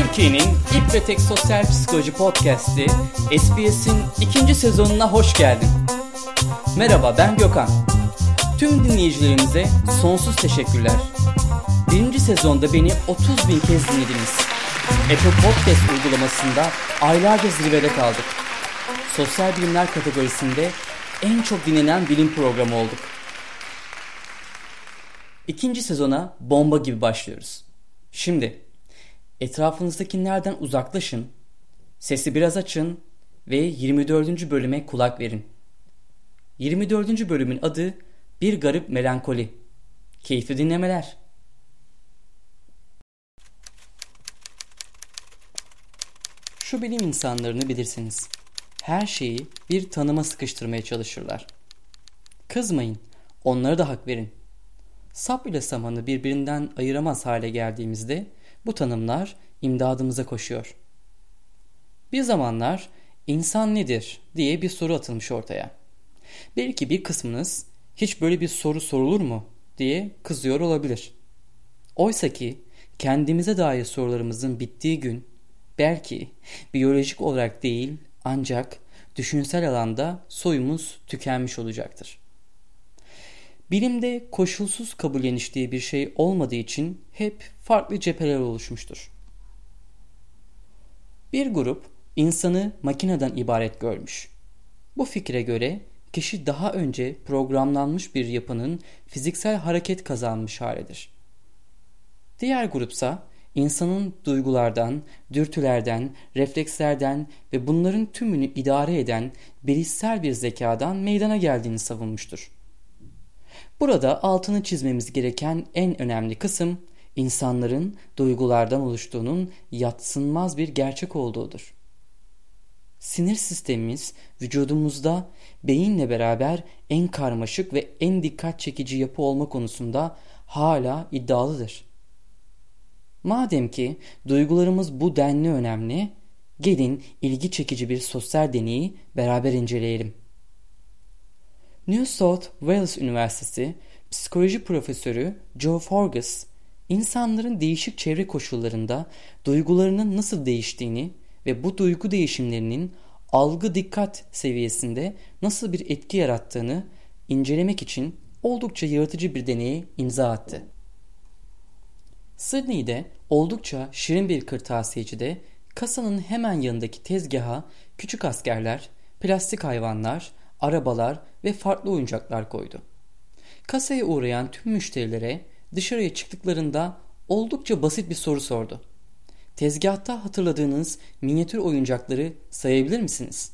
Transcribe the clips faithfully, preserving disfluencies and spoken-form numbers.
Türkiye'nin ilk ve tek sosyal psikoloji podcast'i S P S'in ikinci sezonuna hoş geldin. Merhaba, ben Gökhan. Tüm dinleyicilerimize sonsuz teşekkürler. Birinci sezonda beni otuz bin kez dinlediniz. Apple Podcast uygulamasında aylarca zirvede kaldık. Sosyal bilimler kategorisinde en çok dinlenen bilim programı olduk. İkinci sezona bomba gibi başlıyoruz. Şimdi etrafınızdakilerden uzaklaşın, sesi biraz açın ve yirmi dördüncü bölüme kulak verin. yirmi dördüncü bölümün adı Bir Garip Melankoli. Keyifli dinlemeler. Şu bilim insanlarını bilirsiniz. Her şeyi bir tanıma sıkıştırmaya çalışırlar. Kızmayın, onlara da hak verin. Sap ile samanı birbirinden ayıramaz hale geldiğimizde bu tanımlar imdadımıza koşuyor. Bir zamanlar insan nedir diye bir soru atılmış ortaya. Belki bir kısmınız hiç böyle bir soru sorulur mu diye kızıyor olabilir. Oysa ki kendimize dair sorularımızın bittiği gün belki biyolojik olarak değil ancak düşünsel alanda soyumuz tükenmiş olacaktır. Bilimde koşulsuz kabulleniş diye bir şey olmadığı için hep farklı cepheler oluşmuştur. Bir grup insanı makineden ibaret görmüş. Bu fikre göre kişi daha önce programlanmış bir yapının fiziksel hareket kazanmış halidir. Diğer grupsa insanın duygulardan, dürtülerden, reflekslerden ve bunların tümünü idare eden bilişsel bir zekadan meydana geldiğini savunmuştur. Burada altını çizmemiz gereken en önemli kısım insanların duygulardan oluştuğunun yadsınmaz bir gerçek olduğudur. Sinir sistemimiz vücudumuzda beyinle beraber en karmaşık ve en dikkat çekici yapı olma konusunda hala iddialıdır. Madem ki duygularımız bu denli önemli, gelin ilgi çekici bir sosyal deneyi beraber inceleyelim. New South Wales Üniversitesi psikoloji profesörü Joe Forgas, insanların değişik çevre koşullarında duygularının nasıl değiştiğini ve bu duygu değişimlerinin algı dikkat seviyesinde nasıl bir etki yarattığını incelemek için oldukça yaratıcı bir deneye imza attı. Sydney'de oldukça şirin bir kırtasiyecide kasanın hemen yanındaki tezgaha küçük askerler, plastik hayvanlar, arabalar ve farklı oyuncaklar koydu. Kasaya uğrayan tüm müşterilere dışarıya çıktıklarında oldukça basit bir soru sordu. Tezgahta hatırladığınız minyatür oyuncakları sayabilir misiniz?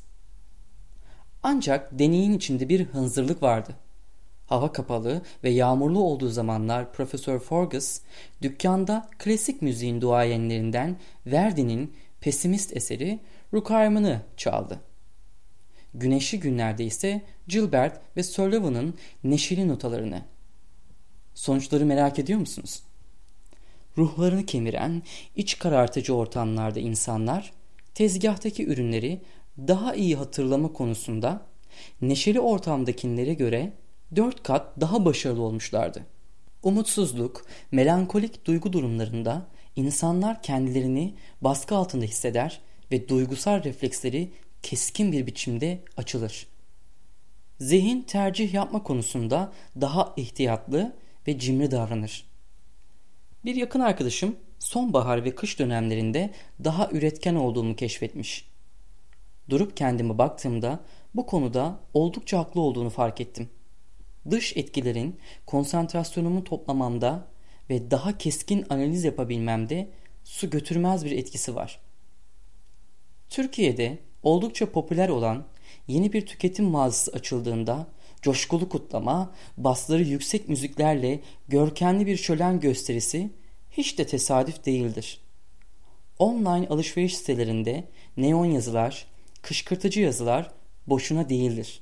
Ancak deneyin içinde bir hınzırlık vardı. Hava kapalı ve yağmurlu olduğu zamanlar Profesör Forgas dükkanda klasik müziğin duayenlerinden Verdi'nin pesimist eseri Requiem'ını çaldı. Güneşli günlerde ise Gilbert ve Sullivan'ın neşeli notalarını. Sonuçları merak ediyor musunuz? Ruhlarını kemiren, iç karartıcı ortamlarda insanlar tezgahtaki ürünleri daha iyi hatırlama konusunda neşeli ortamdakilere göre dört kat daha başarılı olmuşlardı. Umutsuzluk, melankolik duygu durumlarında insanlar kendilerini baskı altında hisseder ve duygusal refleksleri keskin bir biçimde açılır. Zihin tercih yapma konusunda daha ihtiyatlı ve cimri davranır. Bir yakın arkadaşım sonbahar ve kış dönemlerinde daha üretken olduğumu keşfetmiş. Durup kendime baktığımda bu konuda oldukça haklı olduğunu fark ettim. Dış etkilerin konsantrasyonumu toplamamda ve daha keskin analiz yapabilmemde su götürmez bir etkisi var. Türkiye'de oldukça popüler olan yeni bir tüketim mağazası açıldığında coşkulu kutlama, basları yüksek müziklerle görkemli bir şölen gösterisi hiç de tesadüf değildir. Online alışveriş sitelerinde neon yazılar, kışkırtıcı yazılar boşuna değildir.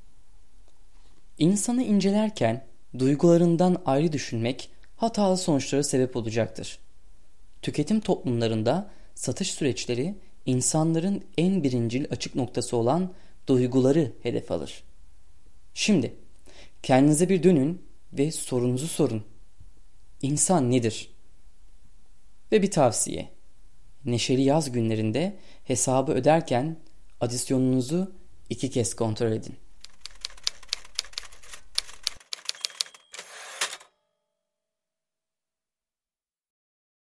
İnsanı incelerken duygularından ayrı düşünmek hatalı sonuçlara sebep olacaktır. Tüketim toplumlarında satış süreçleri insanların en birincil açık noktası olan duyguları hedef alır. Şimdi kendinize bir dönün ve sorunuzu sorun. İnsan nedir? Ve bir tavsiye. neşeli yaz günlerinde hesabı öderken adisyonunuzu iki kez kontrol edin.